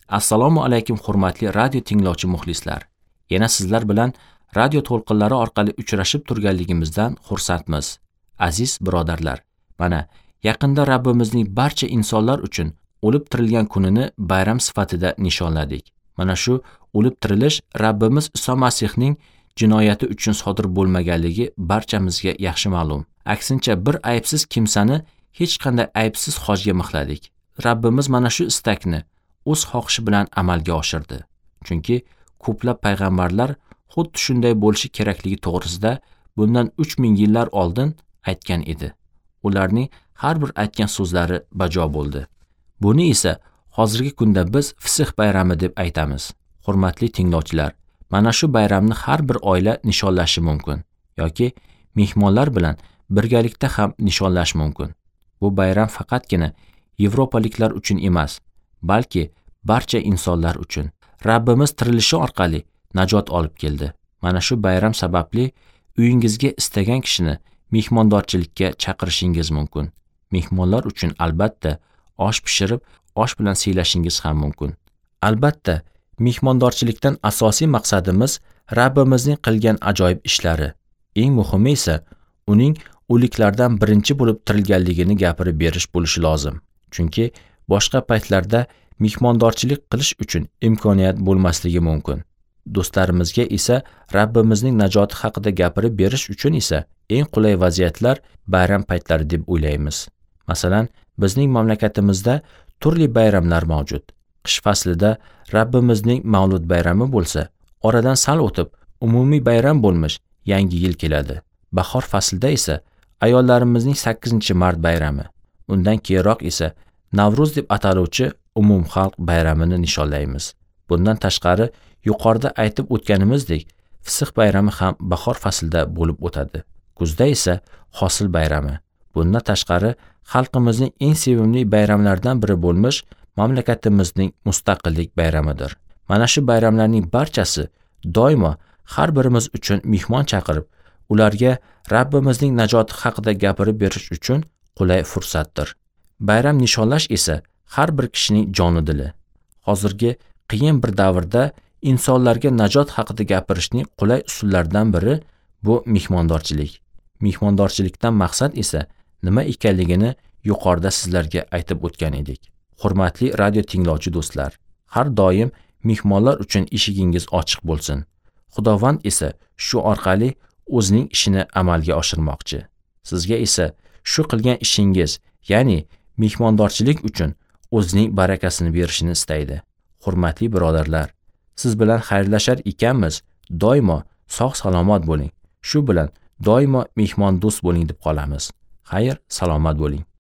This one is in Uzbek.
Assalomu alaykum hurmatli radio tinglovchi muxlislar. Yana sizlar bilan radio to'lqinlari orqali uchrashib turganligimizdan xursandmiz. Aziz birodarlar, mana yaqinda Rabbimizning barcha insonlar uchun o'lib tirilgan kunini bayram sifatida nishonladik. Mana shu o'lib tirilish Rabbimiz Iso Masihning jinoyati uchun sodir bo'lmaganligi barchamizga yaxshi ma'lum. Aksincha bir aybsiz kimsani hech qanday aybsiz hojga mixladik. Rabbimiz mana shu istakni o'z xohishi bilan amalga oshirdi. Chunki ko'plab payg'ambarlar xuddi shunday bo'lishi kerakligi to'g'risida bundan 3000 yillar oldin aytgan edi. Ularning har bir aytgan so'zlari bajo bo'ldi. Buni esa hozirgi kunda biz Fisx bayrami deb aytamiz. Hurmatli tinglovchilar, mana shu bayramni har bir oila nishonlashi mumkin yoki mehmonlar bilan birgalikda ham nishonlash mumkin. Bu bayram faqatgina Yevropaliklar uchun emas, balki barcha insonlar uchun. Rabbimiz tirilishi orqali najot olib keldi. Mana shu bayram sababli uyingizga istagan kishini mehmondorchilikka chaqirishingiz mumkin. Mehmonlar uchun albatta osh pishirib, osh bilan siylashingiz ham mumkin. Albatta, mehmondorchilikdan asosiy maqsadimiz Rabbimizning qilgan ajoyib ishlari. Eng muhimi esa uning o'liklardan birinchi bo'lib tirilganligini gapirib berish bo'lishi lozim. Chunki boshqa paytlarda mehmondorchilik qilish uchun imkoniyat bo'lmasligi mumkin. Do'stlarimizga esa Rabbimizning najoti haqida gapirib berish uchun esa eng qulay vaziyatlar bayram paytlari deb o'ylaymiz. Masalan, bizning mamlakatimizda turli bayramlar mavjud. Qish faslida Rabbimizning Mavlud bayrami bo'lsa, oradan sal o'tib umumiy bayram bo'lmish Yangi yil keladi. Bahor faslida esa ayollarimizning 8-mart bayrami, undan keyinroq esa Navruz deb ataluvchi umumxalq bayramini nishonlaymiz. Bundan tashqari, yuqorida aytib o'tganimizdek, Fisx bayrami ham bahor faslida bo'lib o'tadi. Kuzda esa hosil bayrami. Bundan tashqari, xalqimizning eng sevimli bayramlaridan biri bo'lmish mamlakatimizning mustaqillik bayramidir. Mana shu bayramlarning barchasi doimo har birimiz uchun mehmon chaqirib, ularga Rabbimizning najoti haqida gapirib berish uchun qulay fursatdir. Bayram nishonlash esa har bir kishining joni dili. Hozirgi qiyin bir davrda insonlarga najot haqida gapirishning qulay usullaridan biri bu mehmondorchilik. Mehmondorchilikdan maqsad esa nima ekanligini yuqorida sizlarga aytib o'tgan edik. Hurmatli radio tinglovchi do'stlar, har doim mehmonlar uchun eshigingiz ochiq bo'lsin. Xudovand esa shu orqali o'zining ishini amalga oshirmoqchi. Sizga esa shu qilgan ishingiz, ya'ni mehmondorchilik uchun o'zining barakasini berishini istaydi. Hurmatli birodarlar, siz bilan xayrlashar ekanmiz, doimo sog'-salomat bo'ling. Shu bilan doimo mehmon do'st bo'ling deb qolamiz. Xayr, salomat bo'ling.